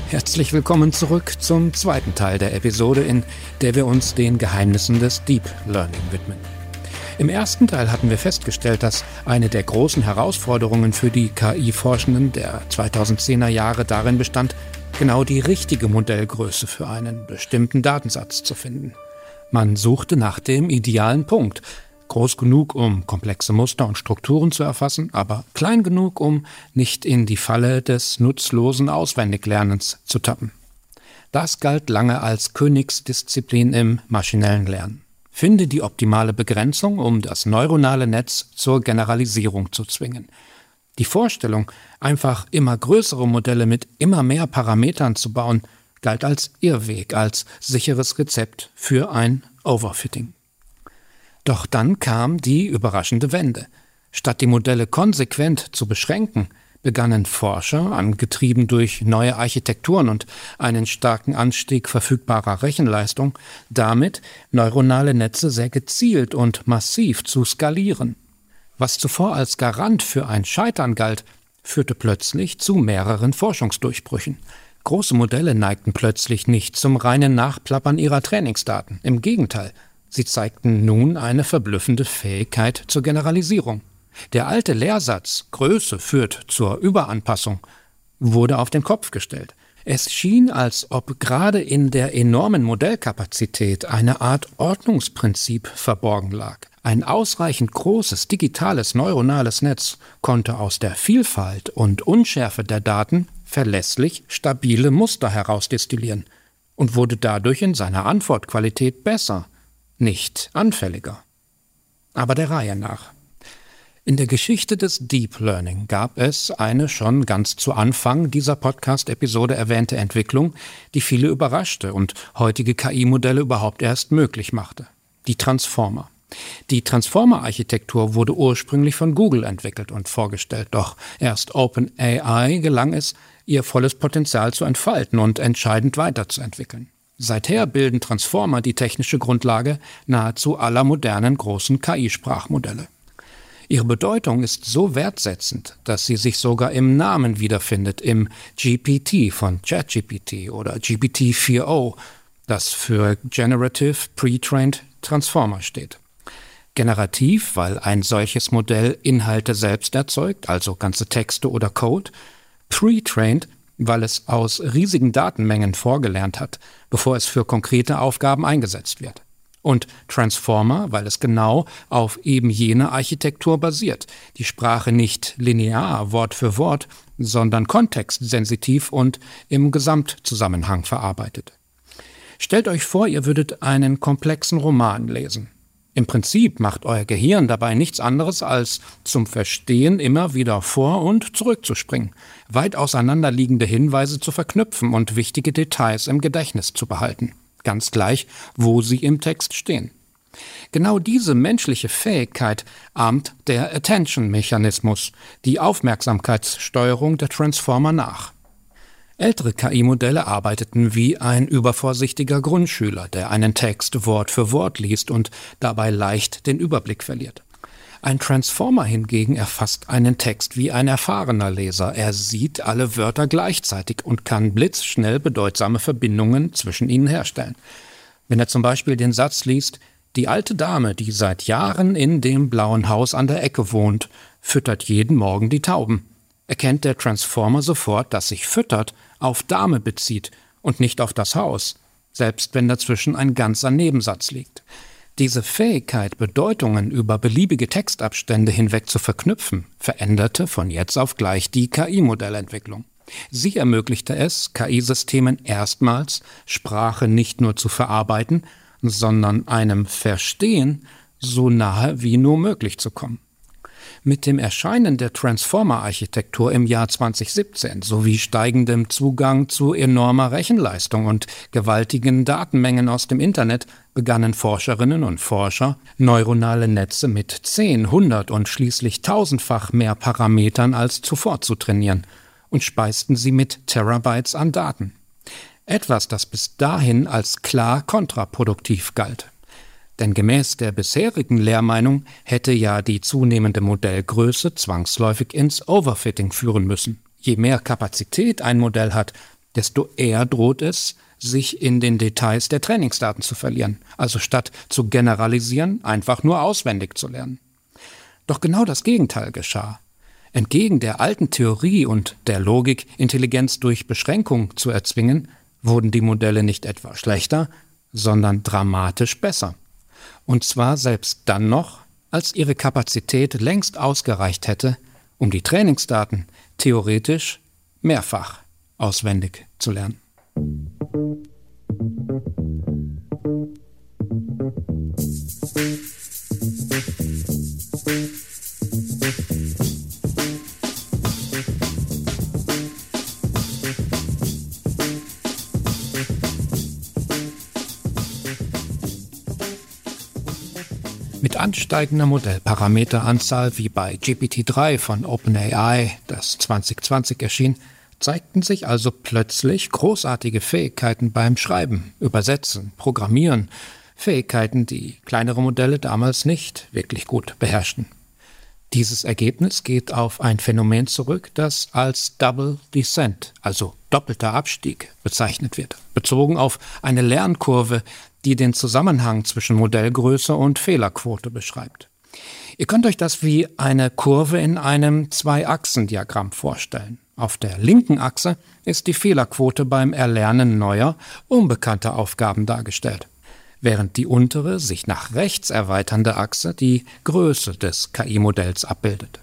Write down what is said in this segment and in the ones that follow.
Herzlich willkommen zurück zum zweiten Teil der Episode, in der wir uns den Geheimnissen des Deep Learning widmen. Im ersten Teil hatten wir festgestellt, dass eine der großen Herausforderungen für die KI-Forschenden der 2010er Jahre darin bestand, genau die richtige Modellgröße für einen bestimmten Datensatz zu finden. Man suchte nach dem idealen Punkt, groß genug, um komplexe Muster und Strukturen zu erfassen, aber klein genug, um nicht in die Falle des nutzlosen Auswendiglernens zu tappen. Das galt lange als Königsdisziplin im maschinellen Lernen. Finde die optimale Begrenzung, um das neuronale Netz zur Generalisierung zu zwingen. Die Vorstellung, einfach immer größere Modelle mit immer mehr Parametern zu bauen, galt als Irrweg, als sicheres Rezept für ein Overfitting. Doch dann kam die überraschende Wende. Statt die Modelle konsequent zu beschränken, begannen Forscher, angetrieben durch neue Architekturen und einen starken Anstieg verfügbarer Rechenleistung, damit neuronale Netze sehr gezielt und massiv zu skalieren. Was zuvor als Garant für ein Scheitern galt, führte plötzlich zu mehreren Forschungsdurchbrüchen. Große Modelle neigten plötzlich nicht zum reinen Nachplappern ihrer Trainingsdaten. Im Gegenteil, sie zeigten nun eine verblüffende Fähigkeit zur Generalisierung. Der alte Lehrsatz, Größe führt zur Überanpassung, wurde auf den Kopf gestellt. Es schien, als ob gerade in der enormen Modellkapazität eine Art Ordnungsprinzip verborgen lag. Ein ausreichend großes digitales neuronales Netz konnte aus der Vielfalt und Unschärfe der Daten verlässlich stabile Muster herausdestillieren und wurde dadurch in seiner Antwortqualität besser, nicht anfälliger. Aber der Reihe nach. In der Geschichte des Deep Learning gab es eine schon ganz zu Anfang dieser Podcast-Episode erwähnte Entwicklung, die viele überraschte und heutige KI-Modelle überhaupt erst möglich machte. Die Transformer. Die Transformer-Architektur wurde ursprünglich von Google entwickelt und vorgestellt, doch erst OpenAI gelang es, ihr volles Potenzial zu entfalten und entscheidend weiterzuentwickeln. Seither bilden Transformer die technische Grundlage nahezu aller modernen großen KI-Sprachmodelle. Ihre Bedeutung ist so wertsetzend, dass sie sich sogar im Namen wiederfindet, im GPT von ChatGPT oder GPT-4o, das für Generative Pre-trained Transformer steht. Generativ, weil ein solches Modell Inhalte selbst erzeugt, also ganze Texte oder Code. Pre-trained, weil es aus riesigen Datenmengen vorgelernt hat, bevor es für konkrete Aufgaben eingesetzt wird. Und Transformer, weil es genau auf eben jener Architektur basiert, die Sprache nicht linear, Wort für Wort, sondern kontextsensitiv und im Gesamtzusammenhang verarbeitet. Stellt euch vor, ihr würdet einen komplexen Roman lesen. Im Prinzip macht euer Gehirn dabei nichts anderes, als zum Verstehen immer wieder vor- und zurückzuspringen, weit auseinanderliegende Hinweise zu verknüpfen und wichtige Details im Gedächtnis zu behalten, ganz gleich, wo sie im Text stehen. Genau diese menschliche Fähigkeit ahmt der Attention-Mechanismus, die Aufmerksamkeitssteuerung der Transformer nach. Ältere KI-Modelle arbeiteten wie ein übervorsichtiger Grundschüler, der einen Text Wort für Wort liest und dabei leicht den Überblick verliert. Ein Transformer hingegen erfasst einen Text wie ein erfahrener Leser. Er sieht alle Wörter gleichzeitig und kann blitzschnell bedeutsame Verbindungen zwischen ihnen herstellen. Wenn er zum Beispiel den Satz liest: Die alte Dame, die seit Jahren in dem blauen Haus an der Ecke wohnt, füttert jeden Morgen die Tauben, erkennt der Transformer sofort, dass sich füttert auf Dame bezieht und nicht auf das Haus, selbst wenn dazwischen ein ganzer Nebensatz liegt. Diese Fähigkeit, Bedeutungen über beliebige Textabstände hinweg zu verknüpfen, veränderte von jetzt auf gleich die KI-Modellentwicklung. Sie ermöglichte es, KI-Systemen erstmals, Sprache nicht nur zu verarbeiten, sondern einem Verstehen so nahe wie nur möglich zu kommen. Mit dem Erscheinen der Transformer-Architektur im Jahr 2017 sowie steigendem Zugang zu enormer Rechenleistung und gewaltigen Datenmengen aus dem Internet begannen Forscherinnen und Forscher, neuronale Netze mit 10, 100 und schließlich 1000-fach mehr Parametern als zuvor zu trainieren und speisten sie mit Terabytes an Daten. Etwas, das bis dahin als klar kontraproduktiv galt. Denn gemäß der bisherigen Lehrmeinung hätte ja die zunehmende Modellgröße zwangsläufig ins Overfitting führen müssen. Je mehr Kapazität ein Modell hat, desto eher droht es, sich in den Details der Trainingsdaten zu verlieren, also statt zu generalisieren, einfach nur auswendig zu lernen. Doch genau das Gegenteil geschah. Entgegen der alten Theorie und der Logik, Intelligenz durch Beschränkung zu erzwingen, wurden die Modelle nicht etwa schlechter, sondern dramatisch besser. Und zwar selbst dann noch, als ihre Kapazität längst ausgereicht hätte, um die Trainingsdaten theoretisch mehrfach auswendig zu lernen. Mit ansteigender Modellparameteranzahl wie bei GPT-3 von OpenAI, das 2020 erschien, zeigten sich also plötzlich großartige Fähigkeiten beim Schreiben, Übersetzen, Programmieren, Fähigkeiten, die kleinere Modelle damals nicht wirklich gut beherrschten. Dieses Ergebnis geht auf ein Phänomen zurück, das als Double Descent, also doppelter Abstieg, bezeichnet wird, bezogen auf eine Lernkurve, die den Zusammenhang zwischen Modellgröße und Fehlerquote beschreibt. Ihr könnt euch das wie eine Kurve in einem Zwei-Achsen-Diagramm vorstellen. Auf der linken Achse ist die Fehlerquote beim Erlernen neuer, unbekannter Aufgaben dargestellt, während die untere, sich nach rechts erweiternde Achse die Größe des KI-Modells abbildet.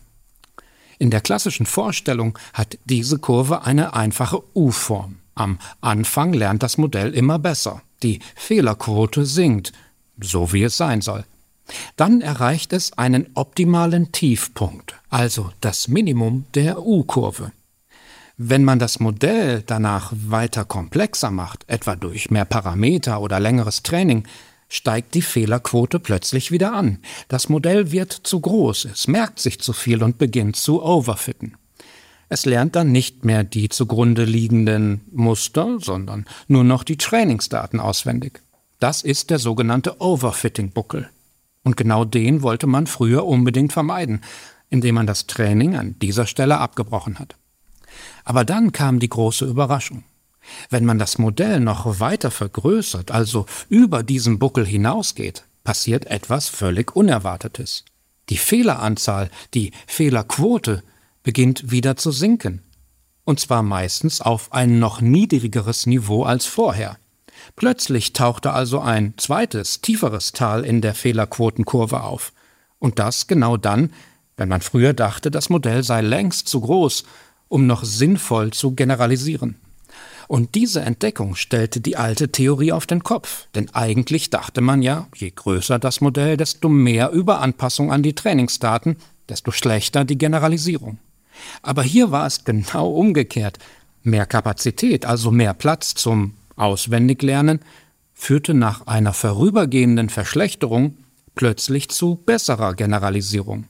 In der klassischen Vorstellung hat diese Kurve eine einfache U-Form. Am Anfang lernt das Modell immer besser. Die Fehlerquote sinkt, so wie es sein soll. Dann erreicht es einen optimalen Tiefpunkt, also das Minimum der U-Kurve. Wenn man das Modell danach weiter komplexer macht, etwa durch mehr Parameter oder längeres Training, steigt die Fehlerquote plötzlich wieder an. Das Modell wird zu groß, es merkt sich zu viel und beginnt zu overfitten. Es lernt dann nicht mehr die zugrunde liegenden Muster, sondern nur noch die Trainingsdaten auswendig. Das ist der sogenannte Overfitting-Buckel. Und genau den wollte man früher unbedingt vermeiden, indem man das Training an dieser Stelle abgebrochen hat. Aber dann kam die große Überraschung. Wenn man das Modell noch weiter vergrößert, also über diesen Buckel hinausgeht, passiert etwas völlig Unerwartetes. Die Fehleranzahl, die Fehlerquote, beginnt wieder zu sinken. Und zwar meistens auf ein noch niedrigeres Niveau als vorher. Plötzlich tauchte also ein zweites, tieferes Tal in der Fehlerquotenkurve auf. Und das genau dann, wenn man früher dachte, das Modell sei längst zu groß, um noch sinnvoll zu generalisieren. Und diese Entdeckung stellte die alte Theorie auf den Kopf. Denn eigentlich dachte man ja, je größer das Modell, desto mehr Überanpassung an die Trainingsdaten, desto schlechter die Generalisierung. Aber hier war es genau umgekehrt. Mehr Kapazität, also mehr Platz zum Auswendiglernen, führte nach einer vorübergehenden Verschlechterung plötzlich zu besserer Generalisierung.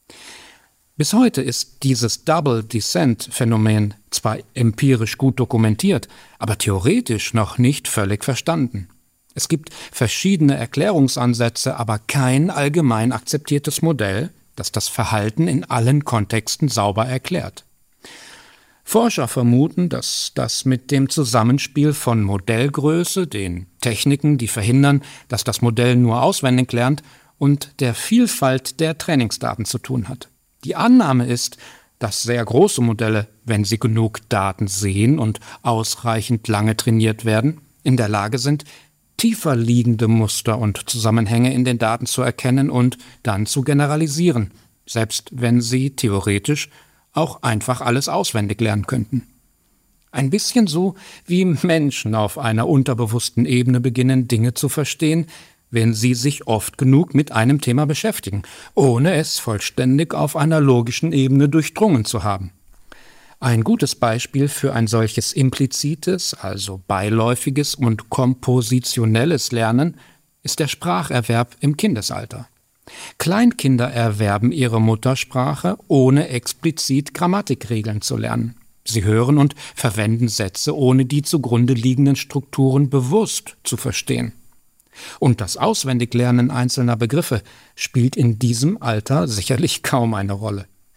Bis heute ist dieses Double-Descent-Phänomen zwar empirisch gut dokumentiert, aber theoretisch noch nicht völlig verstanden. Es gibt verschiedene Erklärungsansätze, aber kein allgemein akzeptiertes Modell, das das Verhalten in allen Kontexten sauber erklärt. Forscher vermuten, dass das mit dem Zusammenspiel von Modellgröße, den Techniken, die verhindern, dass das Modell nur auswendig lernt, und der Vielfalt der Trainingsdaten zu tun hat. Die Annahme ist, dass sehr große Modelle, wenn sie genug Daten sehen und ausreichend lange trainiert werden, in der Lage sind, tiefer liegende Muster und Zusammenhänge in den Daten zu erkennen und dann zu generalisieren, selbst wenn sie theoretisch auch einfach alles auswendig lernen könnten. Ein bisschen so, wie Menschen auf einer unterbewussten Ebene beginnen, Dinge zu verstehen, wenn sie sich oft genug mit einem Thema beschäftigen, ohne es vollständig auf einer logischen Ebene durchdrungen zu haben. Ein gutes Beispiel für ein solches implizites, also beiläufiges und kompositionelles Lernen ist der Spracherwerb im Kindesalter. Kleinkinder erwerben ihre Muttersprache, ohne explizit Grammatikregeln zu lernen. Sie hören und verwenden Sätze, ohne die zugrunde liegenden Strukturen bewusst zu verstehen. Und das Auswendiglernen einzelner Begriffe spielt in diesem Alter sicherlich kaum eine Rolle.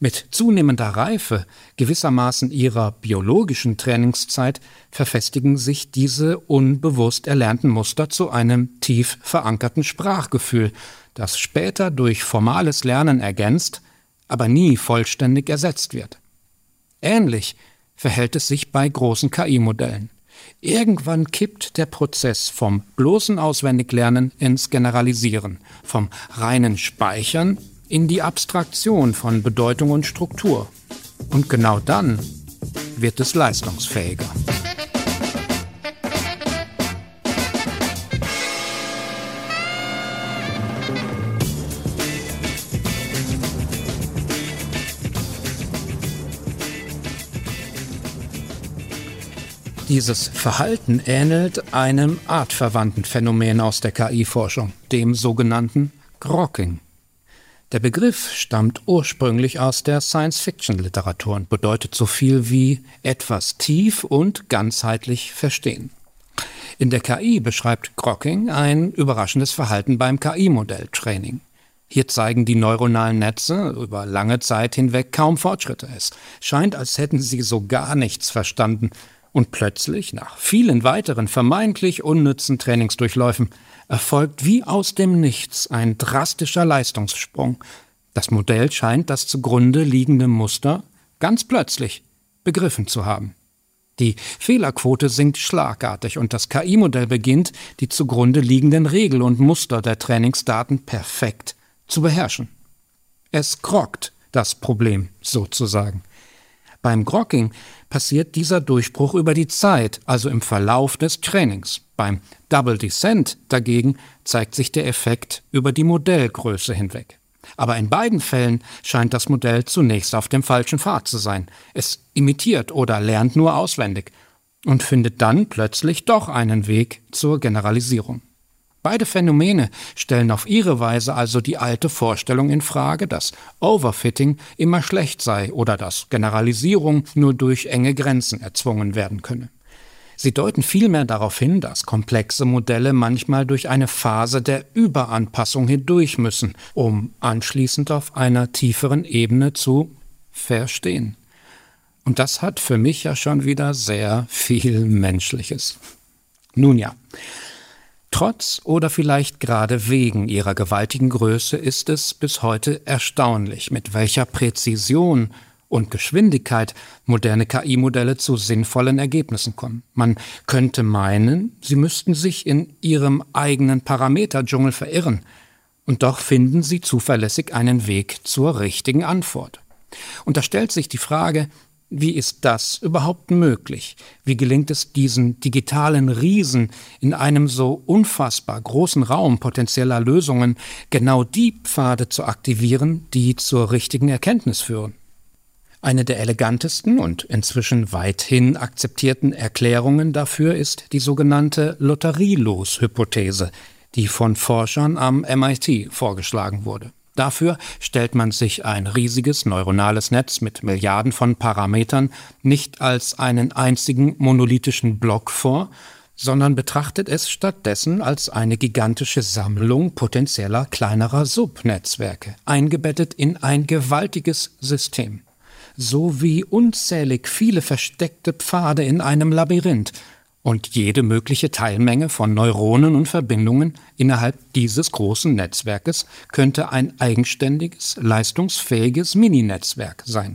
Mit zunehmender Reife, gewissermaßen ihrer biologischen Trainingszeit, verfestigen sich diese unbewusst erlernten Muster zu einem tief verankerten Sprachgefühl, das später durch formales Lernen ergänzt, aber nie vollständig ersetzt wird. Ähnlich verhält es sich bei großen KI-Modellen. Irgendwann kippt der Prozess vom bloßen Auswendiglernen ins Generalisieren, vom reinen Speichern in die Abstraktion von Bedeutung und Struktur. Und genau dann wird es leistungsfähiger. Dieses Verhalten ähnelt einem artverwandten Phänomen aus der KI-Forschung, dem sogenannten Grokking. Der Begriff stammt ursprünglich aus der Science-Fiction-Literatur und bedeutet so viel wie etwas tief und ganzheitlich verstehen. In der KI beschreibt Grokking ein überraschendes Verhalten beim KI-Modell-Training. Hier zeigen die neuronalen Netze über lange Zeit hinweg kaum Fortschritte. Es scheint, als hätten sie so gar nichts verstanden. Und plötzlich, nach vielen weiteren vermeintlich unnützen Trainingsdurchläufen, erfolgt wie aus dem Nichts ein drastischer Leistungssprung. Das Modell scheint das zugrunde liegende Muster ganz plötzlich begriffen zu haben. Die Fehlerquote sinkt schlagartig und das KI-Modell beginnt, die zugrunde liegenden Regeln und Muster der Trainingsdaten perfekt zu beherrschen. Es grokkt das Problem sozusagen. Beim Grokking passiert dieser Durchbruch über die Zeit, also im Verlauf des Trainings. Beim Double Descent dagegen zeigt sich der Effekt über die Modellgröße hinweg. Aber in beiden Fällen scheint das Modell zunächst auf dem falschen Pfad zu sein. Es imitiert oder lernt nur auswendig und findet dann plötzlich doch einen Weg zur Generalisierung. Beide Phänomene stellen auf ihre Weise also die alte Vorstellung in Frage, dass Overfitting immer schlecht sei oder dass Generalisierung nur durch enge Grenzen erzwungen werden könne. Sie deuten vielmehr darauf hin, dass komplexe Modelle manchmal durch eine Phase der Überanpassung hindurch müssen, um anschließend auf einer tieferen Ebene zu verstehen. Und das hat für mich ja schon wieder sehr viel Menschliches. Nun ja. Trotz oder vielleicht gerade wegen ihrer gewaltigen Größe ist es bis heute erstaunlich, mit welcher Präzision und Geschwindigkeit moderne KI-Modelle zu sinnvollen Ergebnissen kommen. Man könnte meinen, sie müssten sich in ihrem eigenen Parameterdschungel verirren, und doch finden sie zuverlässig einen Weg zur richtigen Antwort. Und da stellt sich die Frage, wie ist das überhaupt möglich? Wie gelingt es diesen digitalen Riesen in einem so unfassbar großen Raum potenzieller Lösungen, genau die Pfade zu aktivieren, die zur richtigen Erkenntnis führen? Eine der elegantesten und inzwischen weithin akzeptierten Erklärungen dafür ist die sogenannte Lotterielos-Hypothese, die von Forschern am MIT vorgeschlagen wurde. Dafür stellt man sich ein riesiges neuronales Netz mit Milliarden von Parametern nicht als einen einzigen monolithischen Block vor, sondern betrachtet es stattdessen als eine gigantische Sammlung potenzieller kleinerer Subnetzwerke, eingebettet in ein gewaltiges System. So wie unzählig viele versteckte Pfade in einem Labyrinth. Und jede mögliche Teilmenge von Neuronen und Verbindungen innerhalb dieses großen Netzwerkes könnte ein eigenständiges, leistungsfähiges Mininetzwerk sein.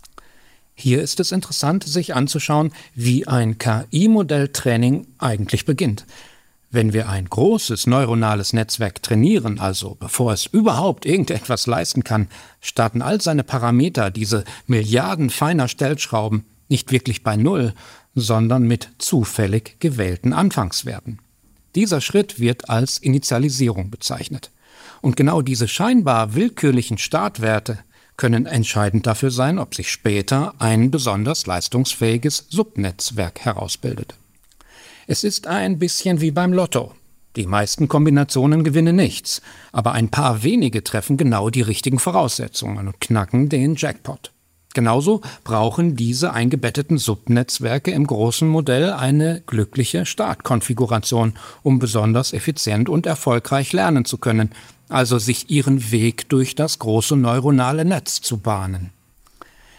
Hier ist es interessant, sich anzuschauen, wie ein KI-Modelltraining eigentlich beginnt. Wenn wir ein großes neuronales Netzwerk trainieren, also bevor es überhaupt irgendetwas leisten kann, starten all seine Parameter, diese Milliarden feiner Stellschrauben, nicht wirklich bei Null, sondern mit zufällig gewählten Anfangswerten. Dieser Schritt wird als Initialisierung bezeichnet. Und genau diese scheinbar willkürlichen Startwerte können entscheidend dafür sein, ob sich später ein besonders leistungsfähiges Subnetzwerk herausbildet. Es ist ein bisschen wie beim Lotto. Die meisten Kombinationen gewinnen nichts, aber ein paar wenige treffen genau die richtigen Voraussetzungen und knacken den Jackpot. Genauso brauchen diese eingebetteten Subnetzwerke im großen Modell eine glückliche Startkonfiguration, um besonders effizient und erfolgreich lernen zu können, also sich ihren Weg durch das große neuronale Netz zu bahnen.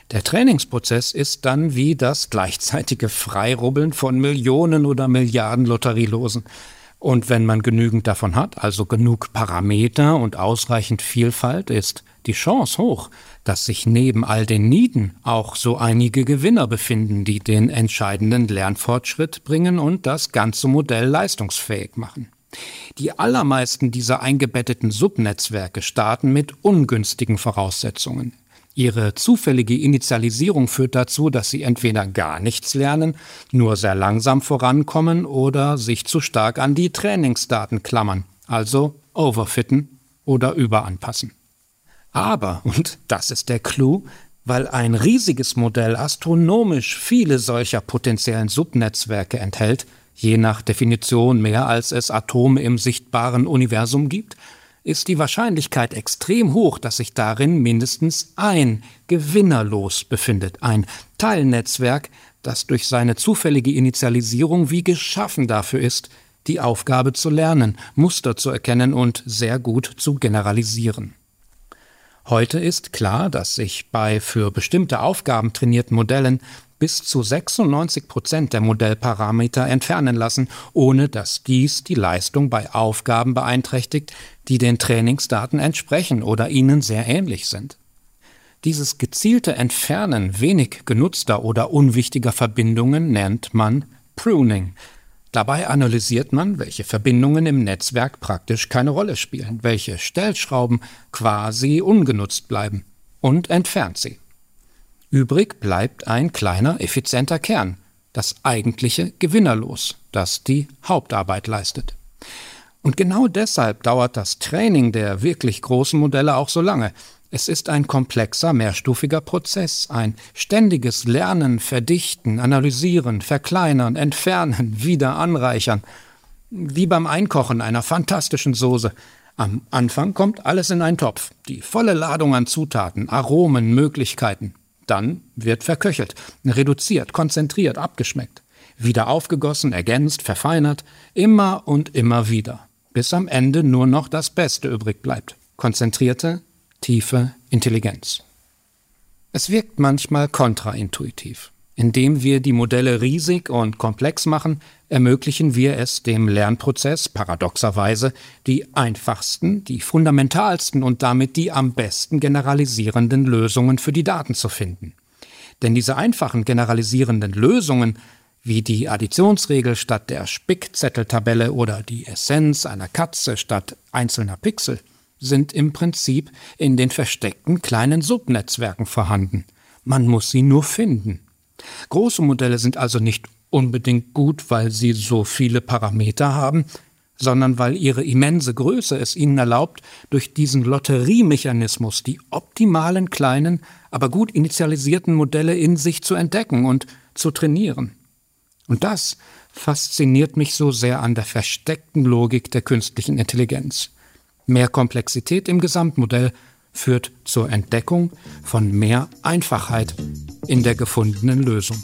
Der Trainingsprozess ist dann wie das gleichzeitige Freirubbeln von Millionen oder Milliarden Lotterielosen. Und wenn man genügend davon hat, also genug Parameter und ausreichend Vielfalt, ist die Chance hoch, dass sich neben all den Nieten auch so einige Gewinner befinden, die den entscheidenden Lernfortschritt bringen und das ganze Modell leistungsfähig machen. Die allermeisten dieser eingebetteten Subnetzwerke starten mit ungünstigen Voraussetzungen. Ihre zufällige Initialisierung führt dazu, dass sie entweder gar nichts lernen, nur sehr langsam vorankommen oder sich zu stark an die Trainingsdaten klammern, also overfitten oder überanpassen. Aber, und das ist der Clou, weil ein riesiges Modell astronomisch viele solcher potenziellen Subnetzwerke enthält, je nach Definition mehr als es Atome im sichtbaren Universum gibt, ist die Wahrscheinlichkeit extrem hoch, dass sich darin mindestens ein Gewinnerlos befindet, ein Teilnetzwerk, das durch seine zufällige Initialisierung wie geschaffen dafür ist, die Aufgabe zu lernen, Muster zu erkennen und sehr gut zu generalisieren. Heute ist klar, dass sich bei für bestimmte Aufgaben trainierten Modellen bis zu 96% der Modellparameter entfernen lassen, ohne dass dies die Leistung bei Aufgaben beeinträchtigt, die den Trainingsdaten entsprechen oder ihnen sehr ähnlich sind. Dieses gezielte Entfernen wenig genutzter oder unwichtiger Verbindungen nennt man Pruning. Dabei analysiert man, welche Verbindungen im Netzwerk praktisch keine Rolle spielen, welche Stellschrauben quasi ungenutzt bleiben, und entfernt sie. Übrig bleibt ein kleiner, effizienter Kern, das eigentliche Gewinnerlos, das die Hauptarbeit leistet. Und genau deshalb dauert das Training der wirklich großen Modelle auch so lange. Es ist ein komplexer, mehrstufiger Prozess, ein ständiges Lernen, Verdichten, Analysieren, Verkleinern, Entfernen, wieder anreichern. Wie beim Einkochen einer fantastischen Soße. Am Anfang kommt alles in einen Topf, die volle Ladung an Zutaten, Aromen, Möglichkeiten. Dann wird verköchelt, reduziert, konzentriert, abgeschmeckt. Wieder aufgegossen, ergänzt, verfeinert, immer und immer wieder, bis am Ende nur noch das Beste übrig bleibt. Konzentrierte, tiefe Intelligenz. Es wirkt manchmal kontraintuitiv. Indem wir die Modelle riesig und komplex machen, ermöglichen wir es dem Lernprozess paradoxerweise, die einfachsten, die fundamentalsten und damit die am besten generalisierenden Lösungen für die Daten zu finden. Denn diese einfachen generalisierenden Lösungen, wie die Additionsregel statt der Spickzetteltabelle oder die Essenz einer Katze statt einzelner Pixel, sind im Prinzip in den versteckten kleinen Subnetzwerken vorhanden. Man muss sie nur finden. Große Modelle sind also nicht unbedingt gut, weil sie so viele Parameter haben, sondern weil ihre immense Größe es ihnen erlaubt, durch diesen Lotteriemechanismus die optimalen kleinen, aber gut initialisierten Modelle in sich zu entdecken und zu trainieren. Und das fasziniert mich so sehr an der versteckten Logik der künstlichen Intelligenz. Mehr Komplexität im Gesamtmodell führt zur Entdeckung von mehr Einfachheit in der gefundenen Lösung.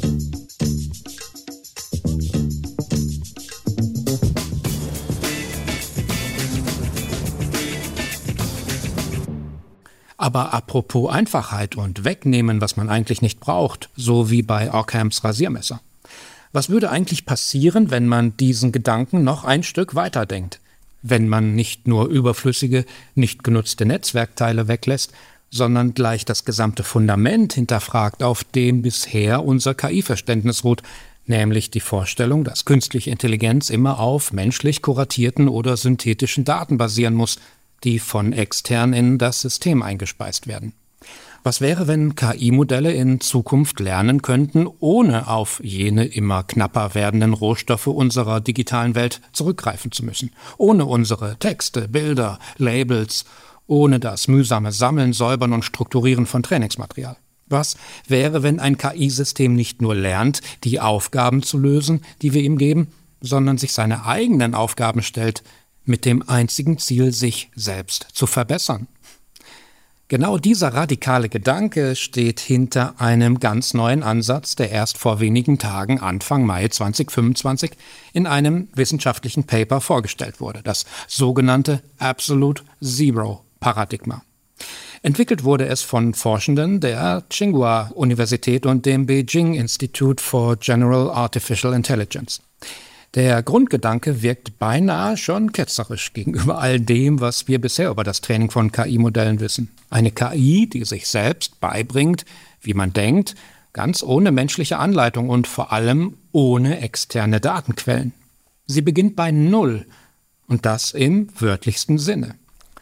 Aber apropos Einfachheit und wegnehmen, was man eigentlich nicht braucht, so wie bei Ockhams Rasiermesser. Was würde eigentlich passieren, wenn man diesen Gedanken noch ein Stück weiterdenkt? Wenn man nicht nur überflüssige, nicht genutzte Netzwerkteile weglässt, sondern gleich das gesamte Fundament hinterfragt, auf dem bisher unser KI-Verständnis ruht, nämlich die Vorstellung, dass künstliche Intelligenz immer auf menschlich kuratierten oder synthetischen Daten basieren muss, die von extern in das System eingespeist werden. Was wäre, wenn KI-Modelle in Zukunft lernen könnten, ohne auf jene immer knapper werdenden Rohstoffe unserer digitalen Welt zurückgreifen zu müssen? Ohne unsere Texte, Bilder, Labels, ohne das mühsame Sammeln, Säubern und Strukturieren von Trainingsmaterial? Was wäre, wenn ein KI-System nicht nur lernt, die Aufgaben zu lösen, die wir ihm geben, sondern sich seine eigenen Aufgaben stellt, mit dem einzigen Ziel, sich selbst zu verbessern? Genau dieser radikale Gedanke steht hinter einem ganz neuen Ansatz, der erst vor wenigen Tagen, Anfang Mai 2025, in einem wissenschaftlichen Paper vorgestellt wurde, das sogenannte Absolute Zero Paradigma. Entwickelt wurde es von Forschenden der Tsinghua-Universität und dem Beijing Institute for General Artificial Intelligence. Der Grundgedanke wirkt beinahe schon ketzerisch gegenüber all dem, was wir bisher über das Training von KI-Modellen wissen. Eine KI, die sich selbst beibringt, wie man denkt, ganz ohne menschliche Anleitung und vor allem ohne externe Datenquellen. Sie beginnt bei Null und das im wörtlichsten Sinne.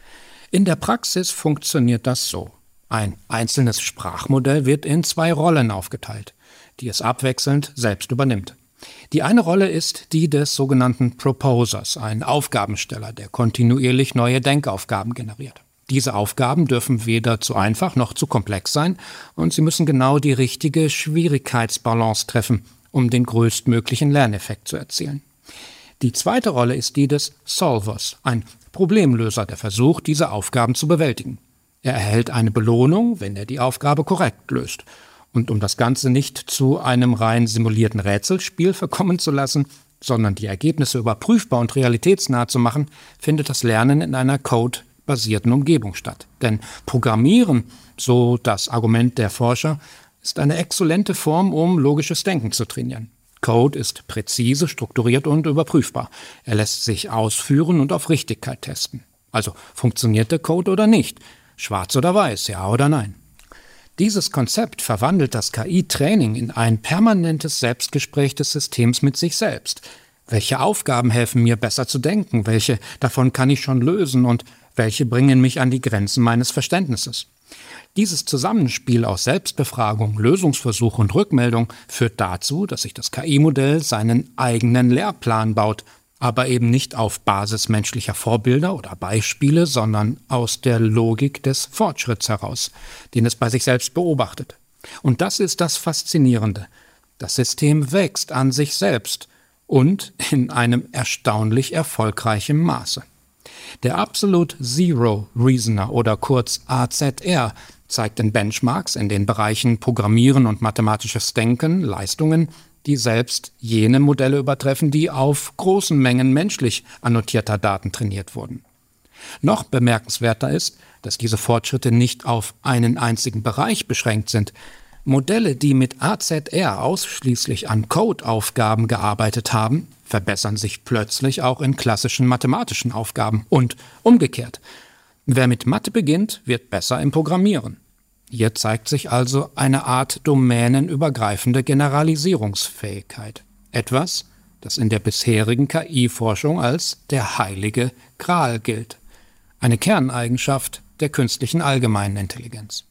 In der Praxis funktioniert das so. Ein einzelnes Sprachmodell wird in 2 Rollen aufgeteilt, die es abwechselnd selbst übernimmt. Die eine Rolle ist die des sogenannten Proposers, ein Aufgabensteller, der kontinuierlich neue Denkaufgaben generiert. Diese Aufgaben dürfen weder zu einfach noch zu komplex sein und sie müssen genau die richtige Schwierigkeitsbalance treffen, um den größtmöglichen Lerneffekt zu erzielen. Die zweite Rolle ist die des Solvers, ein Problemlöser, der versucht, diese Aufgaben zu bewältigen. Er erhält eine Belohnung, wenn er die Aufgabe korrekt löst. Und um das Ganze nicht zu einem rein simulierten Rätselspiel verkommen zu lassen, sondern die Ergebnisse überprüfbar und realitätsnah zu machen, findet das Lernen in einer Code-basierten Umgebung statt. Denn Programmieren, so das Argument der Forscher, ist eine exzellente Form, um logisches Denken zu trainieren. Code ist präzise, strukturiert und überprüfbar. Er lässt sich ausführen und auf Richtigkeit testen. Also funktioniert der Code oder nicht? Schwarz oder weiß, ja oder nein? Dieses Konzept verwandelt das KI-Training in ein permanentes Selbstgespräch des Systems mit sich selbst. Welche Aufgaben helfen mir besser zu denken? Welche davon kann ich schon lösen? Und welche bringen mich an die Grenzen meines Verständnisses? Dieses Zusammenspiel aus Selbstbefragung, Lösungsversuch und Rückmeldung führt dazu, dass sich das KI-Modell seinen eigenen Lehrplan baut, aber eben nicht auf Basis menschlicher Vorbilder oder Beispiele, sondern aus der Logik des Fortschritts heraus, den es bei sich selbst beobachtet. Und das ist das Faszinierende. Das System wächst an sich selbst und in einem erstaunlich erfolgreichen Maße. Der Absolute Zero Reasoner oder kurz AZR zeigt in Benchmarks in den Bereichen Programmieren und mathematisches Denken Leistungen, die selbst jene Modelle übertreffen, die auf großen Mengen menschlich annotierter Daten trainiert wurden. Noch bemerkenswerter ist, dass diese Fortschritte nicht auf einen einzigen Bereich beschränkt sind. Modelle, die mit AZR ausschließlich an Codeaufgaben gearbeitet haben, verbessern sich plötzlich auch in klassischen mathematischen Aufgaben und umgekehrt. Wer mit Mathe beginnt, wird besser im Programmieren. Hier zeigt sich also eine Art domänenübergreifende Generalisierungsfähigkeit. Etwas, das in der bisherigen KI-Forschung als der heilige Gral gilt. Eine Kerneigenschaft der künstlichen allgemeinen Intelligenz.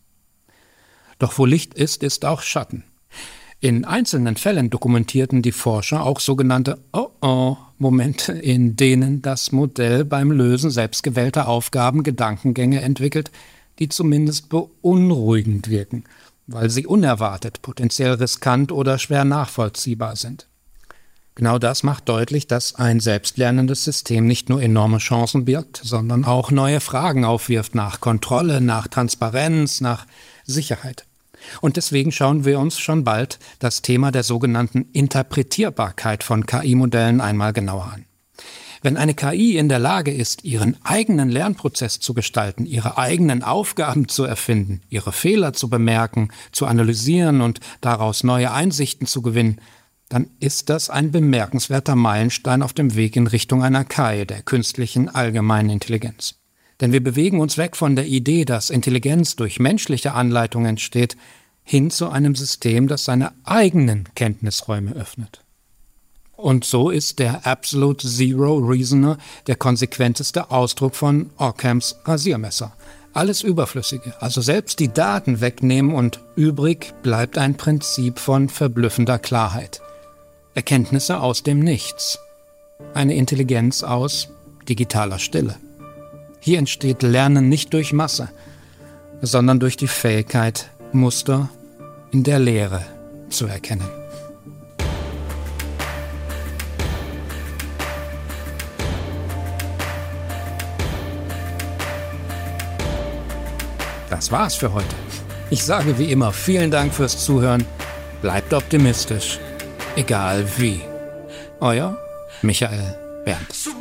Doch wo Licht ist, ist auch Schatten. In einzelnen Fällen dokumentierten die Forscher auch sogenannte Oh-oh-Momente, in denen das Modell beim Lösen selbstgewählter Aufgaben Gedankengänge entwickelt, die zumindest beunruhigend wirken, weil sie unerwartet, potenziell riskant oder schwer nachvollziehbar sind. Genau das macht deutlich, dass ein selbstlernendes System nicht nur enorme Chancen birgt, sondern auch neue Fragen aufwirft nach Kontrolle, nach Transparenz, nach Sicherheit. Und deswegen schauen wir uns schon bald das Thema der sogenannten Interpretierbarkeit von KI-Modellen einmal genauer an. Wenn eine KI in der Lage ist, ihren eigenen Lernprozess zu gestalten, ihre eigenen Aufgaben zu erfinden, ihre Fehler zu bemerken, zu analysieren und daraus neue Einsichten zu gewinnen, dann ist das ein bemerkenswerter Meilenstein auf dem Weg in Richtung einer KI, der künstlichen allgemeinen Intelligenz. Denn wir bewegen uns weg von der Idee, dass Intelligenz durch menschliche Anleitung entsteht, hin zu einem System, das seine eigenen Kenntnisräume öffnet. Und so ist der Absolute Zero Reasoner der konsequenteste Ausdruck von Ockhams Rasiermesser. Alles Überflüssige, also selbst die Daten wegnehmen und übrig bleibt ein Prinzip von verblüffender Klarheit. Erkenntnisse aus dem Nichts. Eine Intelligenz aus digitaler Stille. Hier entsteht Lernen nicht durch Masse, sondern durch die Fähigkeit, Muster in der Leere zu erkennen. Das war's für heute. Ich sage wie immer vielen Dank fürs Zuhören. Bleibt optimistisch, egal wie. Euer Michael Berndt.